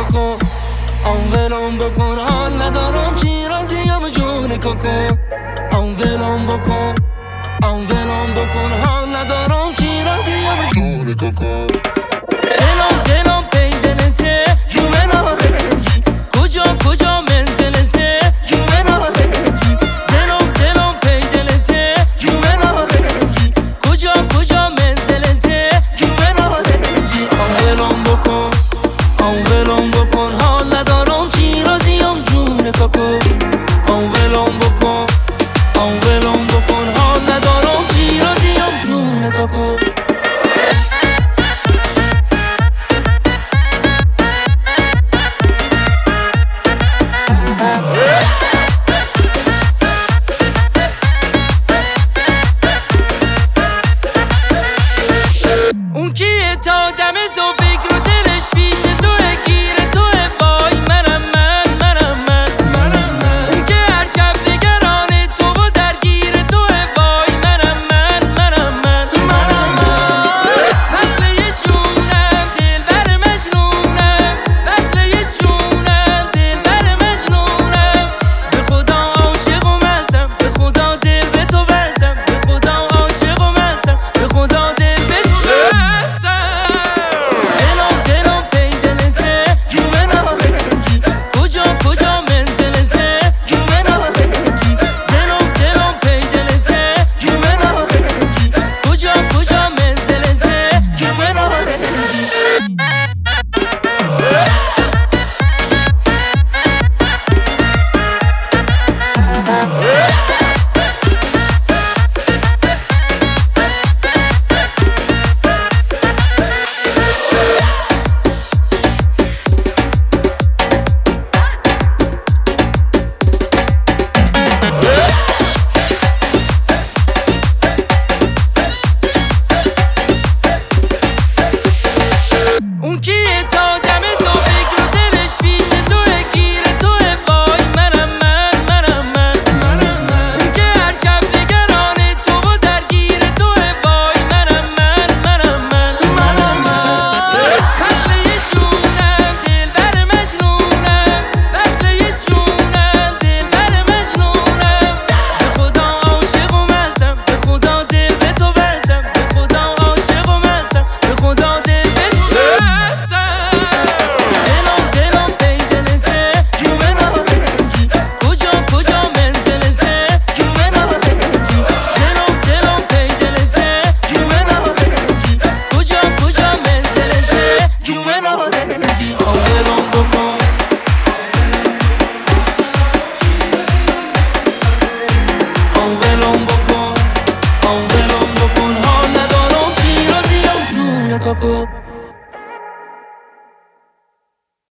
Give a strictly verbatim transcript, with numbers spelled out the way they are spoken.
کاکو آن ولم بکن حال ندارم شیرازیم جون کاکو آن ولم بکن آن ولم بکن حال ندارم شیرازیم جون کاکو دلم دلم پی دلته جومه نارنجی کجا کجا منزلته جومه نارنجی دلم دلم پی دلته جومه نارنجی کجا کجا منزلته جومه نارنجی آن ولم بکن آن ولم بکن حال ندارم شیرازیم جون کاکو آن ولم بکن آن ولم بکن حال ندارم شیرازیم جون کاکو اون کیه تا دم زو فکر و دلش پیش توه گیر توه وای منم من منم من منم من اون که هر شب نگران تو و درگیر توه وای منم من منم من منم من وصله جونم دل بر مجنونم وصله جونم دل بر مجنونم به خدا عاشق و مستم به خدا دل به تو بستم به خدا عاشق و مستم به خدا دل به تو Coco